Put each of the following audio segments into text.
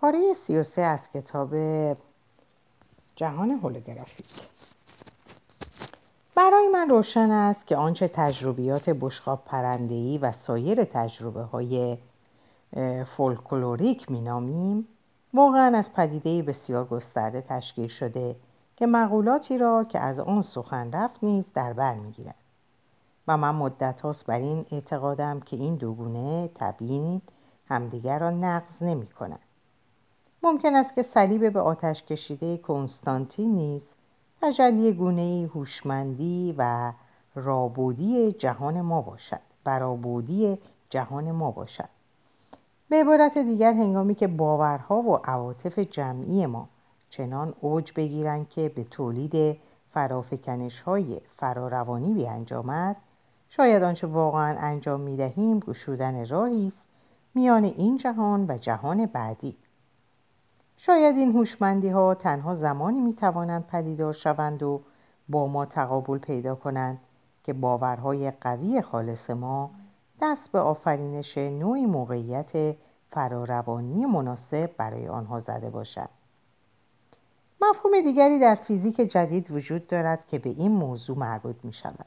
پاره 33 از کتاب جهان هولوگرافیک. برای من روشن است که آنچه تجربیات بشقاب پرنده‌ای و سایر تجربه‌های فولکلوریک می‌نامیم، واقعاً از پدیده‌ای بسیار گسترده تشکیل شده که مقولاتی را که از آن سخن رفت نیز در بر می‌گیرد. و من مدت هاست بر این اعتقادم که این دوگونه طبیعی همدیگر را نقض نمی‌کنند. ممکن است که صلیب به آتش کشیده کنستانتین نیز تجلی گونه‌ای هوشمندی و رابودی جهان ما باشد. به عبارت دیگر، هنگامی که باورها و عواطف جمعی ما چنان اوج بگیرند که به تولید فرافکنش‌های فراروانی بیانجامد، شاید آنچه واقعاً انجام می‌دهیم گشودن راهی است میان این جهان و جهان بعدی. شاید این هوشمندی‌ها تنها زمانی می‌توانند پدیدار شوند و با ما تقابل پیدا کنند که باورهای قوی خالص ما دست به آفرینش نوعی موقعیت فراروانی مناسب برای آنها زده باشد. مفهوم دیگری در فیزیک جدید وجود دارد که به این موضوع مربوط می‌شود.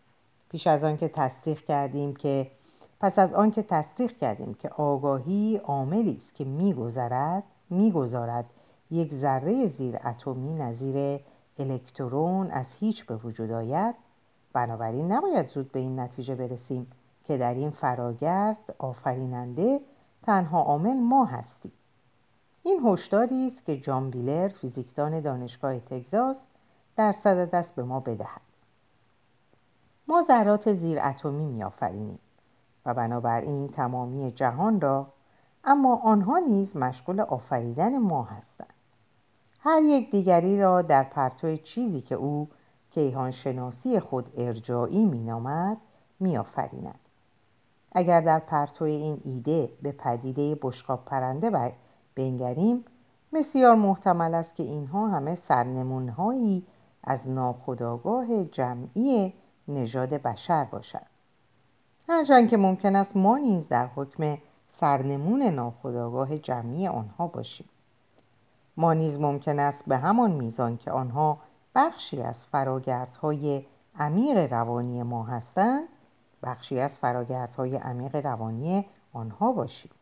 پس از آنکه تصدیق کردیم که آگاهی عاملی است که می‌گذارد یک ذره زیر اتمی نظیر الکترون از هیچ به وجود آید، بنابراین نباید زود به این نتیجه برسیم که در این فراگرد آفریننده تنها عامل ما هستیم. این هشداری است که جان ویلر، فیزیکدان دانشگاه تگزاس، در صدد به ما بدهد. ما ذرات زیر اتمی می‌آفرینیم و بنابراین تمامی جهان را، اما آنها نیز مشغول آفریدن ما هستند. هر یک دیگری را در پرتو چیزی که او کیهان شناسی خود ارجاعی می‌نامد می‌آفریند. اگر در پرتو این ایده به پدیده بشقاب پرنده بنگریم، بسیار محتمل است که اینها همه سرنمون‌هایی از ناخودآگاه جمعی نژاد بشر باشد. هرچند که ممکن است ما نیز در حکم سرنمون ناخودآگاه جمعی آنها باشیم. ما نیز ممکن است به همان میزان که آنها بخشی از فراگردهای عمیق روانی ما هستند، بخشی از فراگردهای عمیق روانی آنها باشیم.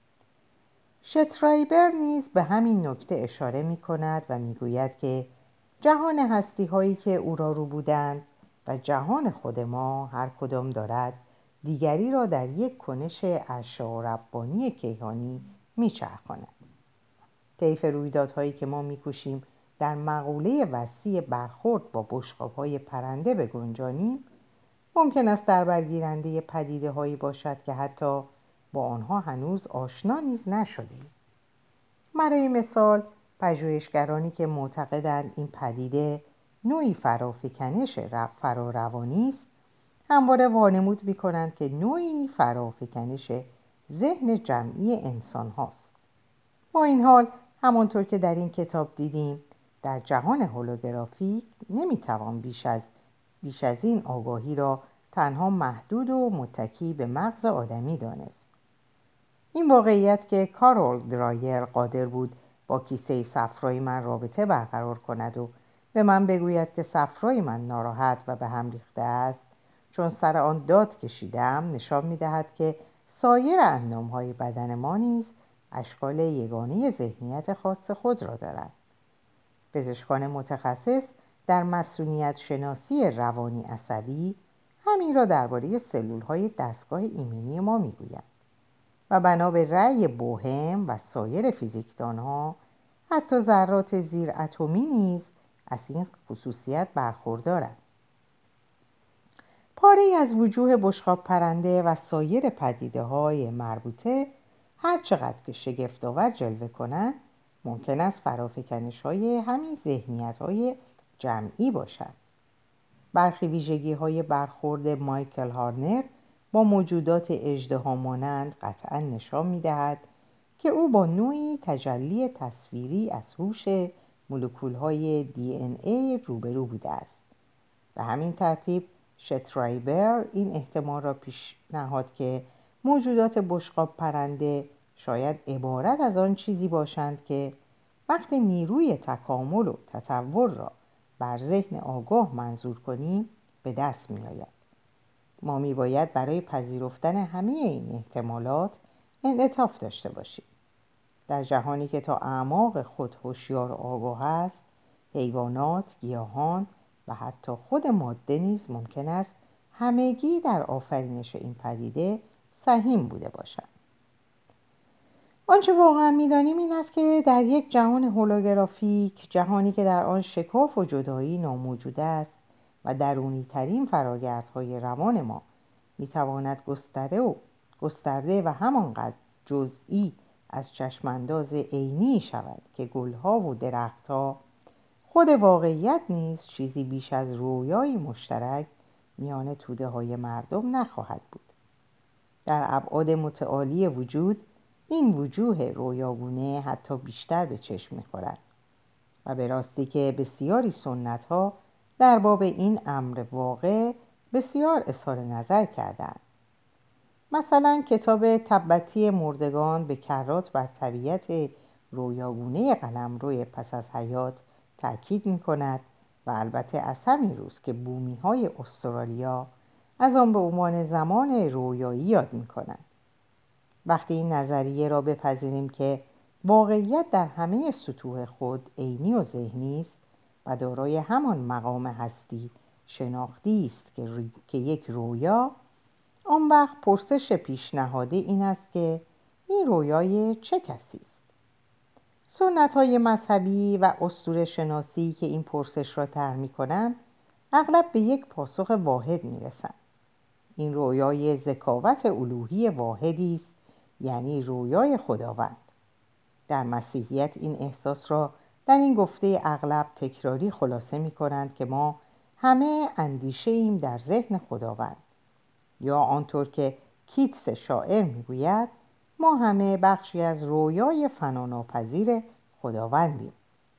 شترایبر نیز به همین نکته اشاره می کند و می گوید که جهان هستی هایی که او را رو بودند و جهان خود ما هر کدام دارد دیگری را در یک کنش ارشا ربانی کیهانی می چرخاند. طیف رویدادهایی که ما می کوشیم در مقوله وسیع برخورد با بشقاب‌های پرنده بگنجانیم، ممکن است در برگیرنده پدیده هایی باشد که حتی با آنها هنوز آشنا نیز نشدیم. برای مثال، پژوهشگرانی که معتقدند این پدیده نوعی فرافکنش فراروانی است، همواره وانمود می‌کنند که نوعی فرافکنش ذهن جمعی انسان هاست. با این حال، همانطور که در این کتاب دیدیم، در جهان هولوگرافیک نمی‌توان بیش از این آگاهی را تنها محدود و متکی به مغز آدمی دانست. این واقعیت که کارول درایر قادر بود با کیسه صفرای من رابطه برقرار کند و به من بگوید که صفرای من ناراحت و به هم ریخته است چون سر آن داد کشیدم، نشان می‌دهد که سایر اندام‌های بدن ما نیز اشکال یگانه ذهنیت خاص خود را دارند. پزشکان متخصص در مسئولیت شناسی روانی عصبی همین را درباره سلول‌های دستگاه ایمنی ما می‌گویند و بنا به رأی بوهم و سایر فیزیکدانها، حتی ذرات زیر اتمی نیز از این خصوصیت برخوردارند. پاره‌ای از وجوه بشقاب پرنده و سایر پدیده‌های مربوطه هر چقدر که شگفت‌آور جلوه کنند، ممکن است فرافکنش‌های همین ذهنیت‌های جمعی باشد. برخی ویژگی‌های برخورد مایکل هارنر با موجودات اژدهامانند قطعاً نشان می‌دهد که او با نوعی تجلی تصویری از هوش مولکول‌های DNA روبرو بوده است. به همین ترتیب شترایبر این احتمال را پیشنهاد که موجودات بشقاب پرنده شاید عبارت از آن چیزی باشند که وقتی نیروی تکامل و تطور را بر ذهن آگاه منظور کنیم به دست می آید. ما می باید برای پذیرفتن همه این احتمالات انعطاف داشته باشیم. در جهانی که تا اعماق خود هوشیار و آگاه است، حیوانات، گیاهان و حتی خود ماده نیز ممکن است همگی در آفرینش این پدیده سهیم بوده باشند. آنچه واقعا می‌دانیم این است که در یک جهان هولوگرافیک، جهانی که در آن شکاف و جدایی ناموجود است و درونی‌ترین فراگردهای روان ما می‌تواند گسترده و همانقدر جزئی از چشمانداز عینی شود که گلها و درختها، خود واقعیت نیز چیزی بیش از رویایی مشترک میان توده‌های مردم نخواهد بود. در ابعاد متعالی وجود، این وجوه رویاگونه حتی بیشتر به چشم می‌خورد و به راستی که بسیاری سنت‌ها در باب این امر واقع بسیار اظهار نظر کردند. مثلا کتاب تبتی مردگان به کرات بر طبیعت رویاگونه قلمرو پس از حیات تأکید می‌کند و البته از همین روز که بومی‌های استرالیا از آن به عنوان زمان رویایی یاد می‌کنند. وقتی این نظریه را بپذیریم که واقعیت در همه سطوح خود عینی و ذهنی است و دارای همان مقام هستی شناختی است که یک رویا، آن وقت پرسش پیشنهادی این است که این رویای چه کسی است؟ سنت‌های مذهبی و اسطوره شناسی که این پرسش را طرح می‌کنند اغلب به یک پاسخ واحد می‌رسند. این رویای ذکاوت الوهی واحدی است، یعنی رویای خداوند. در مسیحیت این احساس را در این گفته اغلب تکراری خلاصه می‌کنند که ما همه اندیشه ایم در ذهن خداوند، یا آنطور که کیتس شاعر میگوید ما همه بخشی از رویای فناناپذیر خداوندیم.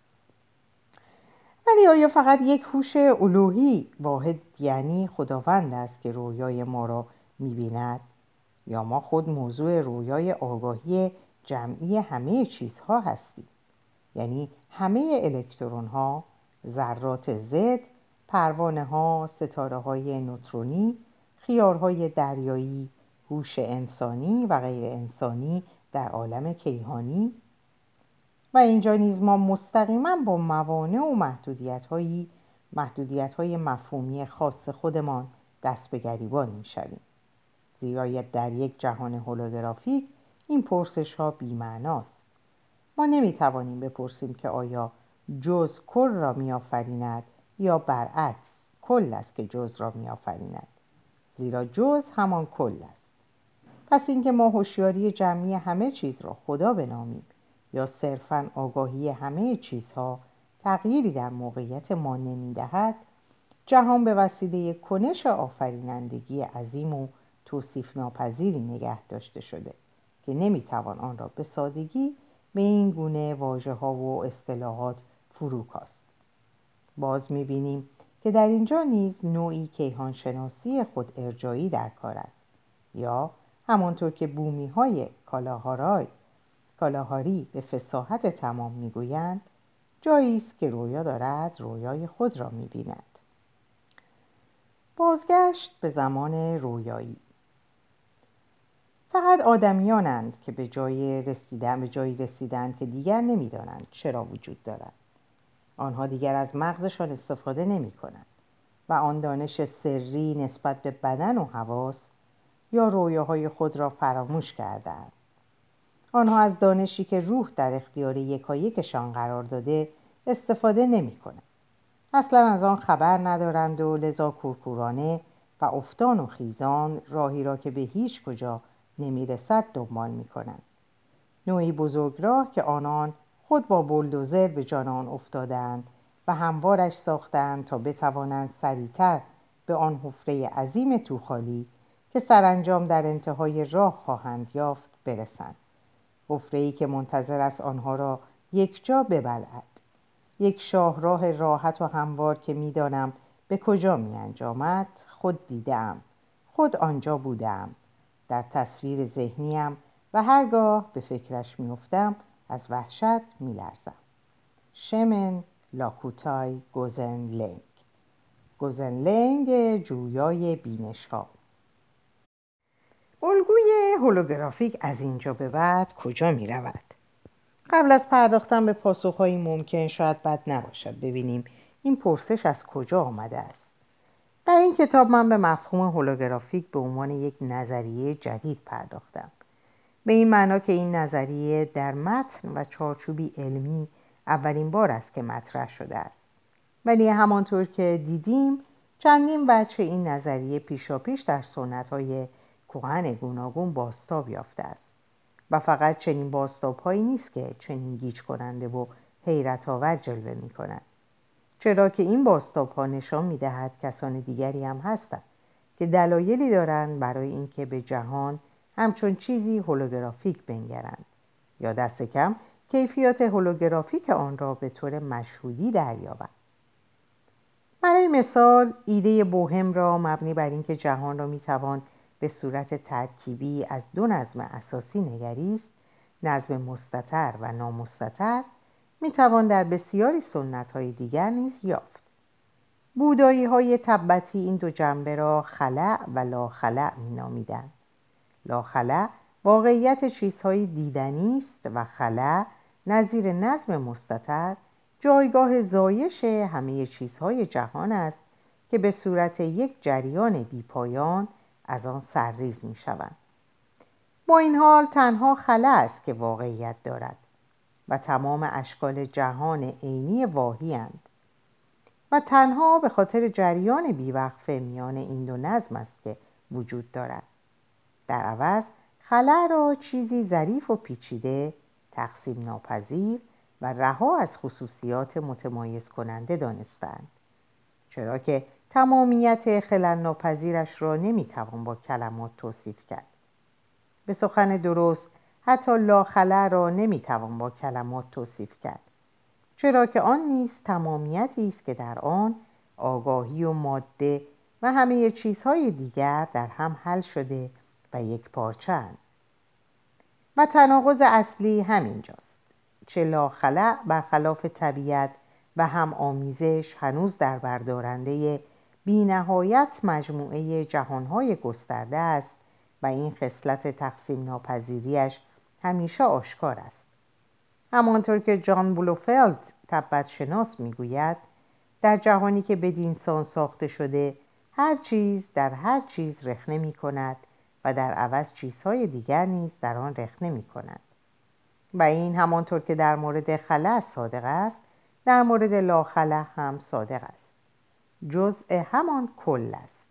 ولی آیا فقط یک هوش الوهی واحد یعنی خداوند است که رویای ما را می‌بیند، یا ما خود موضوع رویای آگاهی جمعی همه چیزها هستیم؟ یعنی همه الکترون‌ها، ذرات ضد، پروانه‌ها، ستاره‌های نوترونی، خیارهای دریایی، هوش انسانی و غیر انسانی در عالم کیهانی. و اینجا نیز ما مستقیما با موانع و محدودیت‌های مفهومی خاص خودمان دست به گریبان می‌شویم. زیرا در یک جهان هولوگرافیک این پرسش‌ها بی‌معناست. ما نمی‌توانیم بپرسیم که آیا جزء کل را می‌آفریند یا برعکس کل است که جزء را می‌آفریند، زیرا جزء همان کل است. پس اینکه ما هوشیاری جمعی همه چیز را خدا بنامیم یا صرفاً آگاهی همه چیزها تغییری در موقعیت ما نمی‌دهد، جهان به وسیله کنش آفرینندگی عظیم و توصیف ناپذیری نگه داشته شده که نمی‌توان آن را به سادگی به این گونه واژه‌ها و اصطلاحات فرو کاست. باز می‌بینیم که در اینجا نیز نوعی کیهانشناسی خود ارجایی در کار است، یا همانطور که بومی‌های کالاهاری به فصاحت تمام می‌گویند، جایی است که رویا دارد رویای خود را می‌بیند. بازگشت به زمان رویایی. فقط آدمیانند که به جایی رسیدند که دیگر نمی‌دانند چرا وجود دارند. آنها دیگر از مغزشان استفاده نمی‌کنند و آن دانش سری نسبت به بدن و حواس یا رویاهای خود را فراموش کردند. آنها از دانشی که روح در اختیار یکایکشان قرار داده استفاده نمی‌کنند. اصلا از آن خبر ندارند و لذا کورکورانه و افتان و خیزان راهی را که به هیچ کجا نمی‌رسد دنبال می‌کنند. نوعی بزرگراه که آنان خود با بولدوزر به جان آن افتادند و هموارش ساختند تا بتوانند سریعتر به آن حفره عظیم توخالی که سرانجام در انتهای راه خواهند یافت برسند. حفره‌ای که منتظر است آنها را یک جا ببلعد. یک شاهراه راحت و هموار که می‌دانم به کجا می‌انجامد. خود دیدم، خود آنجا بودم. در تصویر ذهنیم و هرگاه به فکرش میافتم از وحشت میلرزم. شمن لاکوتای گوزنلنگ، گوزنلنگ جویای بینش‌ها. الگوی هولوگرافیک از اینجا به بعد کجا می رود؟ قبل از پرداختن به پاسخهایی ممکن شاید بد نباشد ببینیم این پرسش از کجا آمده است. در این کتاب من به مفهوم هولوگرافیک به عنوان یک نظریه جدید پرداختم. به این معنا که این نظریه در متن و چارچوبی علمی اولین بار است که مطرح شده است. ولی همانطور که دیدیم چندین وجه این نظریه پیشاپیش در سنت‌های کهن گوناگون بازتاب یافته است و فقط چنین بازتاب‌هایی نیست که چنین گیج کننده و حیرت آور جلوه می‌کنند، چرا که این بازتاب‌ها نشان می‌دهد کسان دیگری هم هستند که دلایلی دارند برای اینکه به جهان همچون چیزی هولوگرافیک بنگرند یا دست کم کیفیات هولوگرافیک آن را به طور مشهودی دریابند. برای مثال ایده بوهم را مبنی بر اینکه جهان را میتوان به صورت ترکیبی از دو نظم اساسی نگریست، نظم مستتر و نامستتر، میتوان در بسیاری سنت‌های دیگر نیز یافت. بودایی‌های تبتی این دو جنبه را خلأ و لاخلأ مینامیدند. لاخلأ واقعیت چیزهای دیدنی است و خلأ نظیر نظم مستتر جایگاه زایش همه چیزهای جهان است که به صورت یک جریان بیپایان از آن سرریز می شوند. با این حال تنها خلأ است که واقعیت دارد و تمام اشکال جهان عینی واهی اند و تنها به خاطر جریان بیوقفه میان این دو نظم است که وجود دارد. در عوض خلأ را چیزی ظریف و پیچیده، تقسیم ناپذیر و رها از خصوصیات متمایز کننده دانستند، چرا که تمامیت خلل ناپذیرش را نمیتوان با کلمات توصیف کرد. به سخن درست حتی لاخلأ را نمیتوان با کلمات توصیف کرد، چرا که آن نیز تمامیتی است که در آن آگاهی و ماده و همه چیزهای دیگر در هم حل شده و یک پارچه‌اند. و تناقض اصلی همینجاست. چه لاخلأ برخلاف طبیعت و هم آمیزش هنوز در بردارنده بی نهایت مجموعه جهانهای گسترده است و این خصلت تقسیم ناپذیریش همیشه آشکار است. همانطور که جان بلوفلد تبت شناس میگوید، در جهانی که بدین سان ساخته شده هر چیز در هر چیز رخنه می کند و در عوض چیزهای دیگر نیز در آن رخنه می کند. و این همانطور که در مورد خلأ صادق است، در مورد لاخلأ هم صادق است. جزء همان کل است.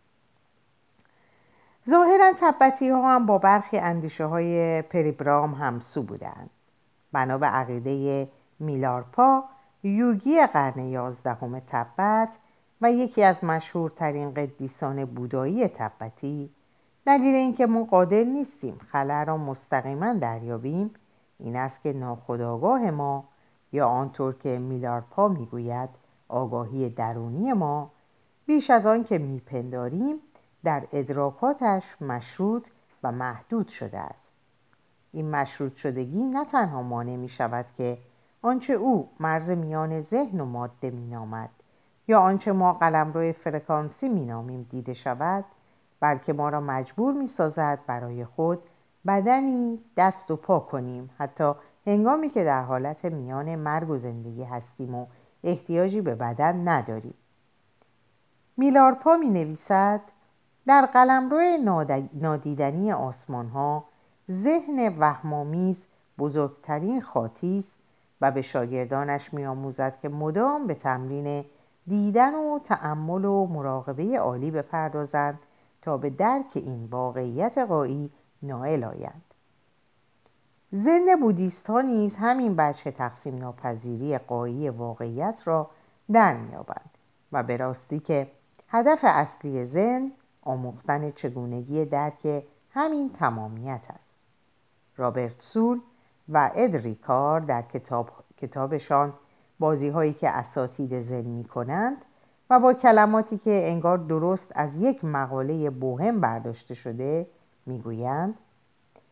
ظاهراً تبتی ها هم با برخی اندیشه های پریبرام همسو بودند. بنا به عقیده میلارپا، یوگی قرن 11 تبت و یکی از مشهورترین قدیسان بودایی تبتی، دلیل اینکه ما قادر نیستیم خلأ را مستقیما دریابیم این است که ناخودآگاه ما، یا آنطور که میلارپا میگوید آگاهی درونی ما، بیش از آن که میپنداریم در ادراکاتش مشروط و محدود شده است. این مشروط شدگی نه تنها مانع می شود که آنچه او مرز میان ذهن و ماده می نامد یا آنچه ما قلمرو فرکانسی می نامیم دیده شود، بلکه ما را مجبور می سازد برای خود بدنی دست و پا کنیم، حتی هنگامی که در حالت میان مرگ و زندگی هستیم و احتیاجی به بدن نداریم. میلارپا می نویسد در قلمرو نادیدنی آسمان ها ذهن وهم‌آمیز بزرگترین خاطی است و به شاگردانش می‌آموزد که مدام به تمرین دیدن و تأمل و مراقبه عالی بپردازند تا به درک این واقعیت غایی نائل آیند. ذهن بودیست ها نیز همین وجه تقسیم ناپذیری غایی واقعیت را در می‌یابند و به راستی که هدف اصلی ذهن آموختن چگونگی درک همین تمامیت است. رابرت سول و اد ریکار در کتابشان بازی‌هایی که اساتید ذهن می‌کنند و با کلماتی که انگار درست از یک مقاله بوهم برداشته شده می‌گویند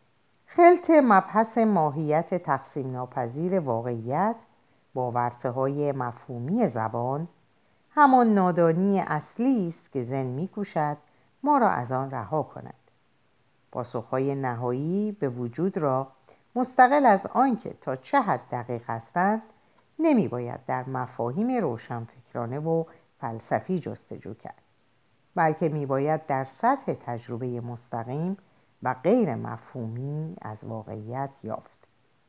خلط مبحث ماهیت تقسیم ناپذیر واقعیت با ورطه‌های مفهومی زبان همان نادانی اصلی است که ذهن می‌کوشد ما را از آن رها کند. پاسخهای نهایی به وجود را مستقل از آنکه تا چه حد دقیق هستند نمی‌باید در مفاهیم روشنفکرانه و فلسفی جستجو کرد، بلکه می‌باید در سطح تجربه مستقیم و غیر مفهومی از واقعیت یافت.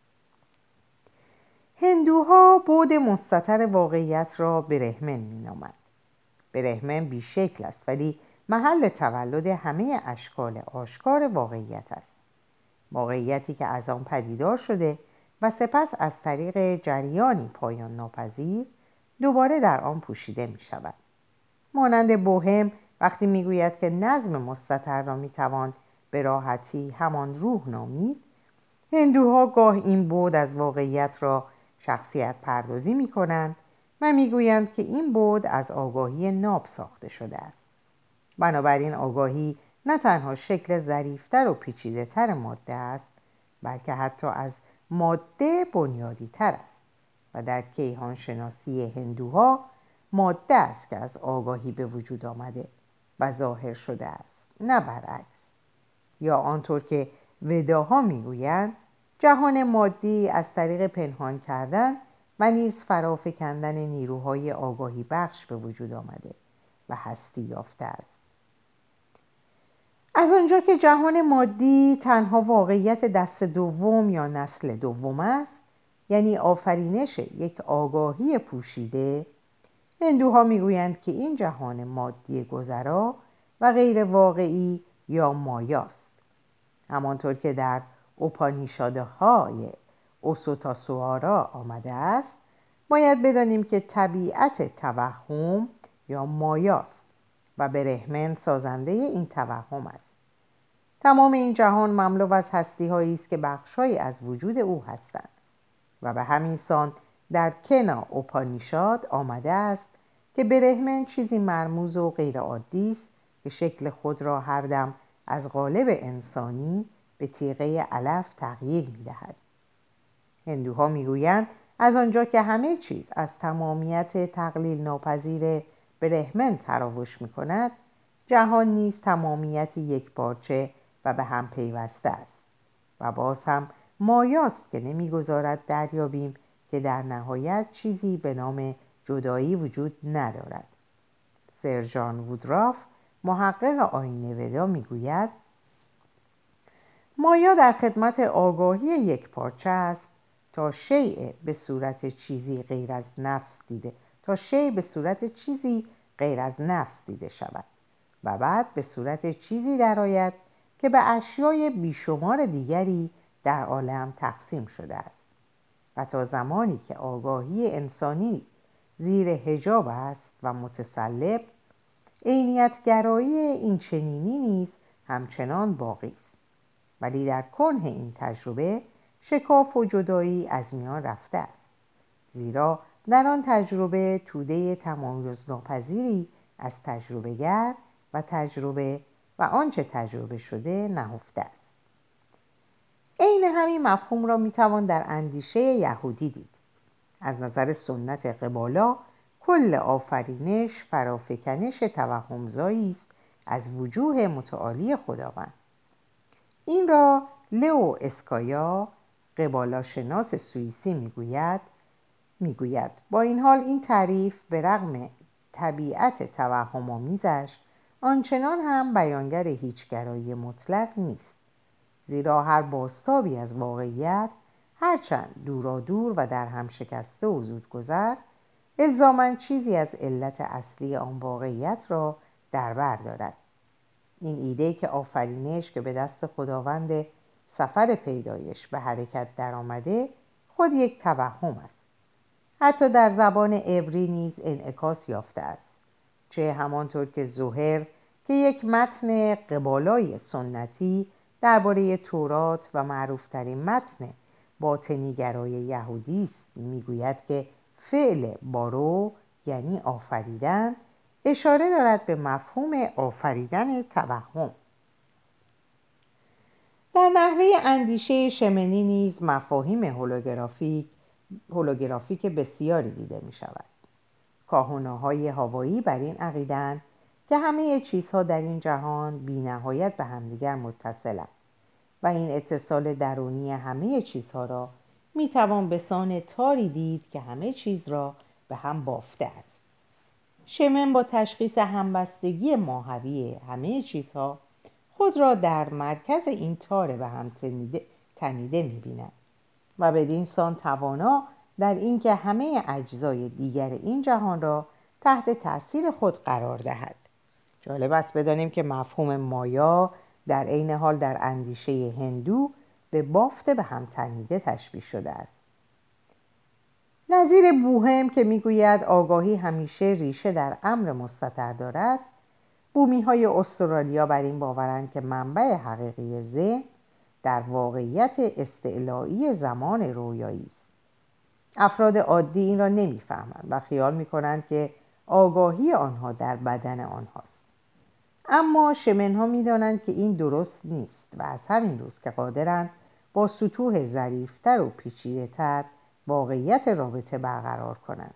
هندوها بعد مستتر واقعیت را برهمن می‌نامند. برهمن بیشکل است ولی محل تولد همه اشکال آشکار واقعیت است. واقعیتی که از آن پدیدار شده و سپس از طریق جریانی پایان ناپذیر دوباره در آن پوشیده می شود. مانند بوهم وقتی می گوید که نظم مستتر را می توان به راحتی همان روح نامید، هندوها گاه این بعد از واقعیت را شخصیت پردازی می کنند و می گویند که این بعد از آگاهی ناب ساخته شده است. بنابراین آگاهی نه تنها شکل ظریف‌تر و پیچیده‌تر ماده است، بلکه حتی از ماده بنیادی‌تر است و در کیهان شناسی هندوها ماده است که از آگاهی به وجود آمده و ظاهر شده است، نه برعکس. یا آنطور که وداها میگویند جهان مادی از طریق پنهان کردن و نیز فرافکندن نیروهای آگاهی بخش به وجود آمده و هستی یافته است. از آنجا که جهان مادی تنها واقعیت دست دوم یا نسل دوم است، یعنی آفرینش یک آگاهی پوشیده، هندوها میگویند که این جهان مادی گذرا و غیر واقعی یا مایاست. همانطور که در اوپانیشادهای اوسوتاسوارا آمده است، باید بدانیم که طبیعت توهم یا مایاست و برهمن سازنده این توهم است. تمام این جهان مملو از هستی‌هایی است که بخش‌هایی از وجود او هستند و به همین سان در کنا اوپانیشاد آمده است که برهمن چیزی مرموز و غیر عادی است که شکل خود را هر دم از قالب انسانی به تیغه علف تغییر می‌دهد. هندوها می‌گویند از آنجا که همه چیز از تمامیت تقلیل ناپذیر برهمن تراوش می‌کند، جهان نیز تمامیت یکپارچه و به هم پیوسته است و باز هم مایاست که نمی‌گذارد دریابیم که در نهایت چیزی به نام جدایی وجود ندارد. سر ژان وودراف محقق آیین ودا می‌گوید مایا در خدمت آگاهی یکپارچه است تا شیء به صورت چیزی غیر از نفس دیده شود و بعد به صورت چیزی درآید که به اشیای بیشمار دیگری در عالم تقسیم شده است و تا زمانی که آگاهی انسانی زیر حجاب است و متسلب، عینیت‌گرایی این چنینی نیز همچنان باقی است. ولی در کنه این تجربه شکاف و جدایی از میان رفته است، زیرا در آن تجربه توده تمایزناپذیری از تجربه‌گر و تجربه و آنچه تجربه شده نهفته است. عین همین مفهوم را میتوان در اندیشه یهودی دید. از نظر سنت قبالا کل آفرینش فرافکنش توهمزایی است از وجوه متعالی خداوند. این را لئو اسکایا قبالا شناس سوئیسی میگوید با این حال این تعریف به رغم طبیعت توهم‌آمیزش آنچنان هم بیانگر هیچگرایی مطلق نیست، زیرا هر بازتابی از واقعیت هرچند دورادور و در هم شکسته و زودگذر الزاماً چیزی از علت اصلی آن واقعیت را در بر دارد. این ایده که آفرینش که به دست خداوند سفر پیدایش به حرکت در آمده خود یک توهم است، حتی در زبان عبری نیز انعکاس یافته است، چه همانطور که زهر که یک متن قبالای سنتی درباره تورات و معروفترین متن باطنی‌گرای یهودی است میگوید که فعل بارو یعنی آفریدن اشاره دارد به مفهوم آفریدن توهم. در نحوه اندیشه شمنی نیز مفاهیم هولوگرافیک بسیاری دیده می شود. کاهن‌های هاوایی بر این عقیده‌اند که همه چیزها در این جهان بی‌نهایت به همدیگر متصلند و این اتصال درونی همه چیزها را میتوان به سان تاری دید که همه چیز را به هم بافته است. شمن با تشخیص همبستگی ماهوی همه چیزها خود را در مرکز این تار به هم تنیده می‌بیند و بدین سان توانا در اینکه همه اجزای دیگر این جهان را تحت تأثیر خود قرار دهد. جالب است بدانیم که مفهوم مایا در عین حال در اندیشه هندو به بافت به هم تنیده تشبیه شده است. نظیر بوهم که میگوید آگاهی همیشه ریشه در امر مستتر دارد، بومی‌های استرالیا بر این باورند که منبع حقیقی ذهن در واقعیت استعلایی زمان رویایی است. افراد عادی این را نمی‌فهمند و خیال می‌کنند که آگاهی آنها در بدن آنهاست. اما شمن‌ها می‌دانند که این درست نیست و از همین روز که قادرند با سطوح ظریف‌تر و پیچیده‌تر واقعیت رابطه برقرار کنند.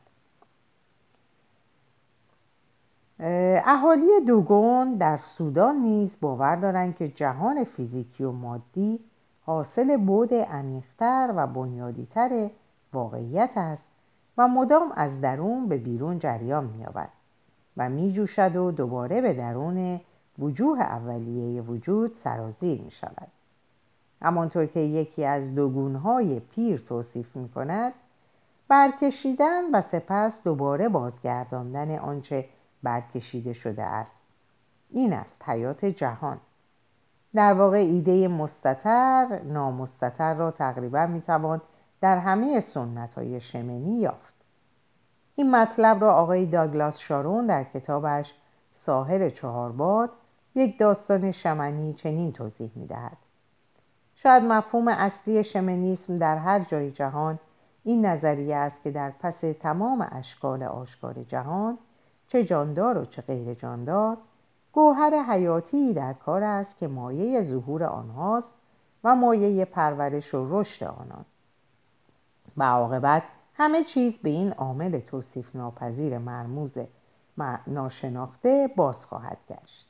اهالی دوگون در سودان نیز باور دارند که جهان فیزیکی و مادی حاصل بعد عمیق‌تر و بنیادی‌تر واقعیت است و مدام از درون به بیرون جریان می‌یابد و می‌جوشد و دوباره به درون وجوه اولیه وجود سرازیر می‌شود. همانطور که یکی از دوگونهای پیر توصیف می‌کند، برکشیدن و سپس دوباره بازگرداندن آنچه برکشیده شده است. این است حیات جهان. در واقع ایده مستتر نامستتر را تقریبا میتوان در همه سنت‌های شمنی یافت. این مطلب را آقای داگلاس شارون در کتابش ساحر چهارباد یک داستان شمنی چنین توضیح می‌دهد: شاید مفهوم اصلی شمنیسم در هر جای جهان این نظریه است که در پس تمام اشکال آشکار جهان، چه جاندار و چه غیر جاندار، گوهر حیاتی در کار است که مایه ظهور آنهاست و مایه پرورش و رشد آنان. و عاقبت همه چیز به این عامل توصیف ناپذیر مرموز ناشناخته باز خواهد گشت.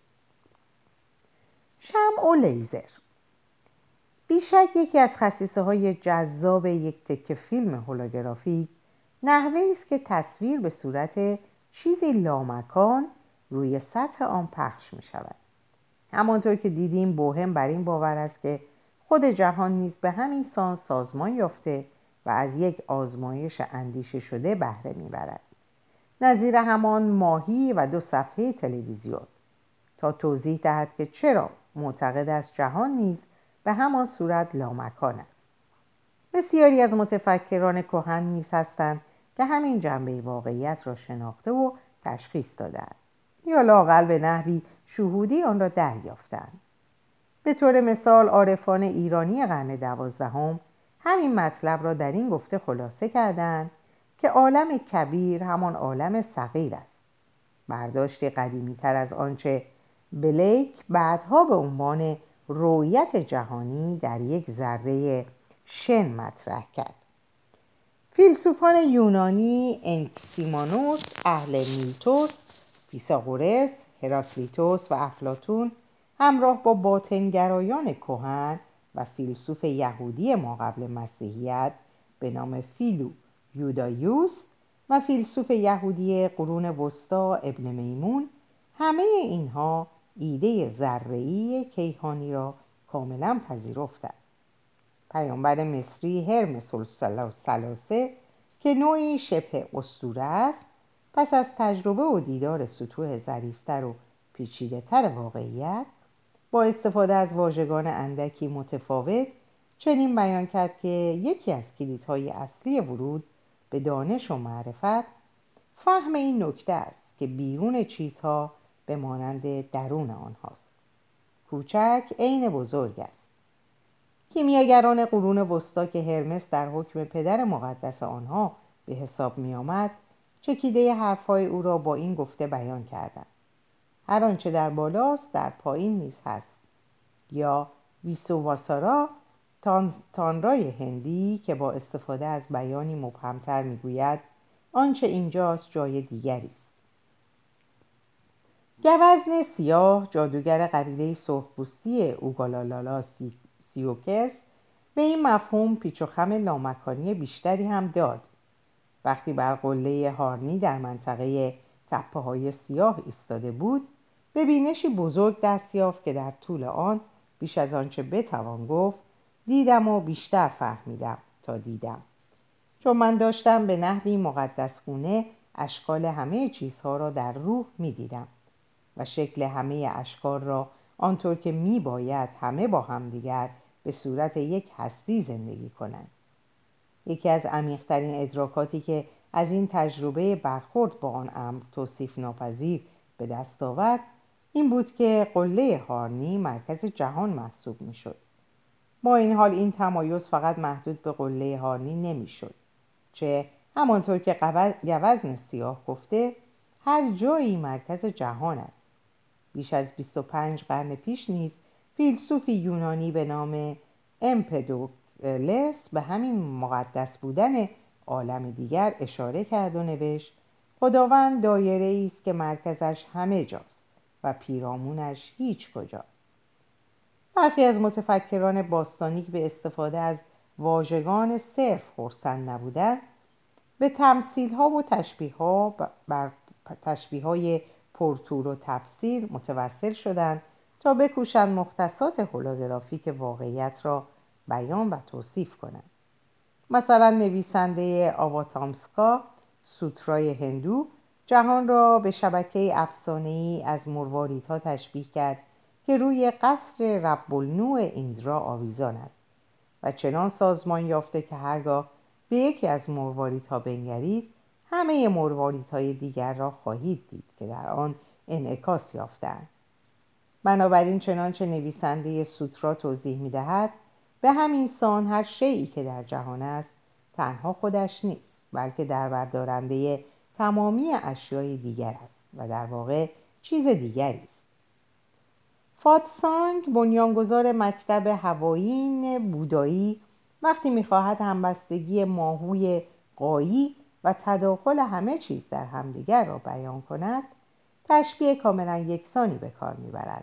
شمع و لیزر بیشک یکی از خصیصه‌های جذاب یک تکه فیلم هولوگرافیک نحوه‌ای است که تصویر به صورت چیزی لامکان روی سطح آن پخش می‌شود. همانطور که دیدیم بوهم بر این باور است که خود جهان نیز به همین سان سازمان یافته و از یک آزمایش اندیشه شده بهره می‌برد، نظیر همان ماهی و 2 صفحه تلویزیون، تا توضیح دهد که چرا معتقد است جهان نیز به همان صورت لامکان است. بسیاری از متفکران کهن نیز هستند که همین جنبه واقعیت را شناخته و تشخیص دادند یا لااقل به نحوی شهودی آن را دریافتند. به طور مثال عارفان ایرانی قرن 12 همین مطلب را در این گفته خلاصه کردند که عالم کبیر همان عالم صغیر است، برداشتی قدیمی‌تر از آنچه بلیک بعدها به عنوان رؤیت جهانی در یک ذره شن مطرح کرد. فیلسوفان یونانی انکسیمانوس، اهل میلتوس، فیثاغورس، هراکلیتوس و افلاطون همراه با باطنگرایان کهن و فیلسوف یهودی ماقبل مسیحیت به نام فیلو یودایوس و فیلسوف یهودی قرون وسطی ابن میمون، همه اینها ایده ذره‌ای کیهانی را کاملا پذیرفتند. پیامبر مصری هرمس الثلاثه که نوعی شبه اسطوره است، پس از تجربه و دیدار سطوح ظریف‌تر و پیچیده‌تر واقعیت، با استفاده از واژگان اندکی متفاوت چنین بیان کرد که یکی از کلیدهای اصلی ورود به دانش و معرفت فهم این نکته است که بیرون چیزها به مانند درون آنهاست. کوچک عین بزرگ است. کیمیاگران قرون وسطی که هرمس در حکم پدر مقدس آنها به حساب می آمد، چکیده حرفهای او را با این گفته بیان کردند: هر آنچه در بالاست در پایین نیز هست، یا ویسوواسارا تانرای هندی که با استفاده از بیانی مبهمتر میگوید آنچه اینجاست جای دیگری است. گوزن سیاه، جادوگر قبیله سرخپوستی اوگالالالا سیوکس، به این مفهوم پیچ و خم لامکانی بیشتری هم داد. وقتی بر قله هارنی در منطقه تپه‌های سیاه ایستاده بود، به بینشی بزرگ دست یافت که در طول آن بیش از آنچه بتوان گفت دیدم و بیشتر فهمیدم تا دیدم، چون من داشتم به نحوی مقدسگونه اشکال همه چیزها را در روح می‌دیدم و شکل همه اشکال را آنطور که می‌باید همه با همدیگر به صورت یک هستی زندگی کنند. یکی از عمیق‌ترین ادراکاتی که از این تجربه برخورد با آن امر توصیف ناپذیر به دست آورد این بود که قله هارنی مرکز جهان محسوب می‌شد. با این حال این تمایز فقط محدود به قله هارنی نمی‌شد، چه همانطور که گوزن سیاه گفته هر جایی مرکز جهان است. بیش از 25 قرن پیش نیز فیلسوفی یونانی به نام امپدوکلس به همین مقدس بودن عالم دیگر اشاره کرد و نوشت خداوند دایره‌ای است که مرکزش همه جاست و پیرامونش هیچ کجا. برخی از متفکران باستانی که به استفاده از واژگان صرف خرسند نبودند، به تمثیل‌ها و تشبیه‌های پرطول و تفسیر متوسل شدند تا بکوشند مختصات هولوگرافیک واقعیت را بیان و توصیف کنند. مثلا نویسنده آواتامسکا سوترای هندو جهان را به شبکه افسانه‌ای از مرواریدها تشبیه کرد که روی قصر رب النوع ایندرا آویزان است و چنان سازمان یافته که هرگاه به یکی از مرواریدها بنگرید همه مرواریدهای دیگر را خواهید دید که در آن انعکاس یافته‌اند. بنابراین چنانچه نویسنده سوترا توضیح می‌دهد به همین سان هر شیئی که در جهان است تنها خودش نیست، بلکه در بردارنده تمامی اشیای دیگر است و در واقع چیز دیگری است. فاتسانگ بنیانگذار مکتب هوایین بودایی وقتی می‌خواهد همبستگی ماهوی غایی و تداخل همه چیز در همدیگر را بیان کند تشبیه کاملا یکسانی به کار می‌برد.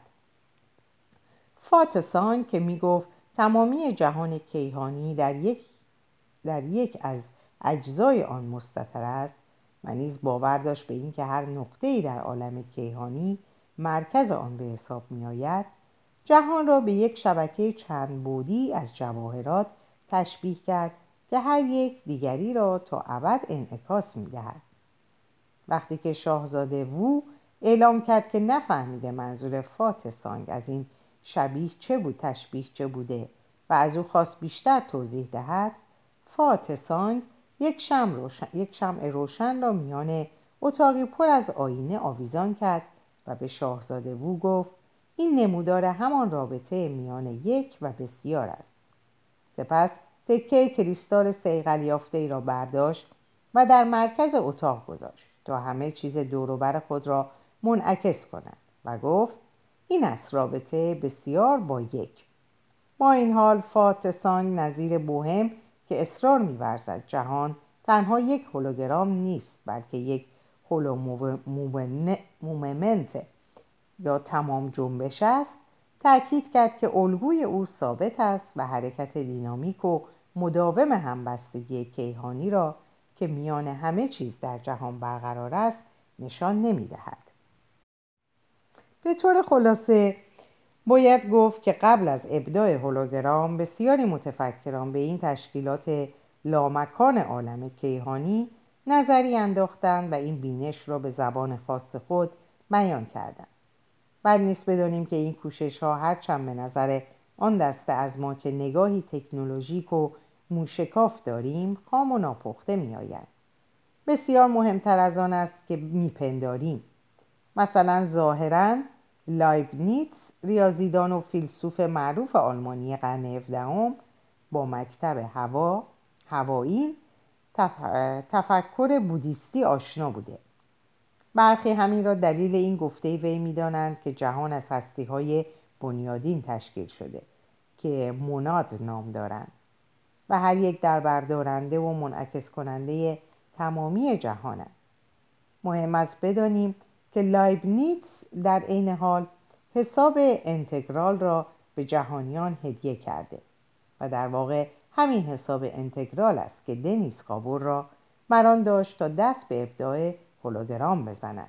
فاتسانگ که می‌گفت تمامی جهان کیهانی در یک از اجزای آن مستتر است و نیز باور داشت به اینکه هر نقطه‌ای در عالم کیهانی مرکز آن به حساب می‌آید، جهان را به یک شبکه چند بعدی از جواهرات تشبیه کرد که هر یک دیگری را تا ابد انعکاس می‌دهد. وقتی که شاهزاده وو اعلام کرد که نفهمیده منظور فاتسانگ از این تشبیه چه بوده و از او خواست بیشتر توضیح دهد، فاتسانگ یک شمع روشن را میان اتاقی پر از آینه آویزان کرد و به شاهزاده وو گفت این نمودار همان رابطه میان یک و بسیار است. سپس تکه کریستال صیقل یافته‌ای را برداشت و در مرکز اتاق گذاشت تا همه چیز دور و بر خود را منعکس کند و گفت این است رابطه بسیار با یک. با این حال فاتسانگ نظیر بوهم که اصرار می‌ورزد جهان تنها یک هولوگرام نیست بلکه یک هولومومنت یا تمام جنبش است، تأکید کرد که الگوی او ثابت است و حرکت دینامیک و مداوم همبستگی کیهانی را که میان همه چیز در جهان برقرار است نشان نمی‌دهد. به طور خلاصه باید گفت که قبل از ابداع هولوگرام بسیاری متفکران به این تشکیلات لامکان عالم کیهانی نظری انداختند و این بینش را به زبان خاص خود بیان کردند. بد نیست بدانیم که این کوشش‌ها هرچند به نظر آن دسته از ما که نگاهی تکنولوژیک و موشکاف داریم خام و ناپخته می‌آیند. بسیار مهمتر از آن است که می‌پنداریم. مثلا ظاهراً لایبنیتس ریاضیدان و فیلسوف معروف آلمانی قرن 17 با مکتب هوایی تفکر بودیستی آشنا بوده. برخی همین را دلیل این گفته وی می‌دانند که جهان از هستی‌های بنیادین تشکیل شده که موناد نام دارند و هر یک در بردارنده و منعکس کننده تمامی جهانند. مهم است بدانیم که لایبنیتس در عین حال حساب انتگرال را به جهانیان هدیه کرده و در واقع همین حساب انتگرال است که دنیس گابور را مران داشت تا دست به ابداع هولوگرام بزند.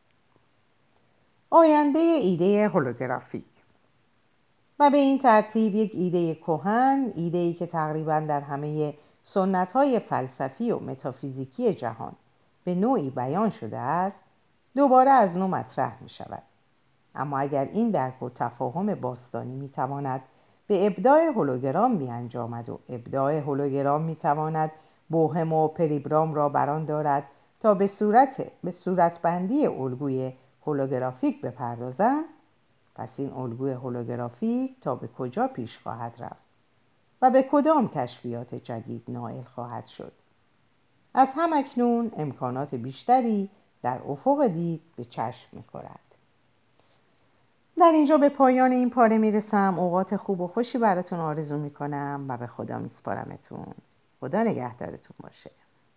آینده ایده هولوگرافیک و به این ترتیب یک ایده کهن، ایده‌ای که تقریباً در همه سنت‌های فلسفی و متافیزیکی جهان به نوعی بیان شده است، دوباره از نو مطرح می‌شود. اما اگر این درک و تفاهم باستانی می‌تواند به ابداع هولوگرام بیانجامد و ابداع هولوگرام می‌تواند بوهم و پریبرام را بران دارد تا به صورتبندی الگوی هولوگرافیک بپردازند، پس این الگوی هولوگرافیک تا به کجا پیش خواهد رفت و به کدام کشفیات جدید نائل خواهد شد؟ از همکنون امکانات بیشتری در افق دید به چشم می‌خورد. در اینجا به پایان این پاره میرسم. اوقات خوب و خوشی براتون آرزو میکنم و به خدا میسپارمتون. خدا نگهدارتون باشه.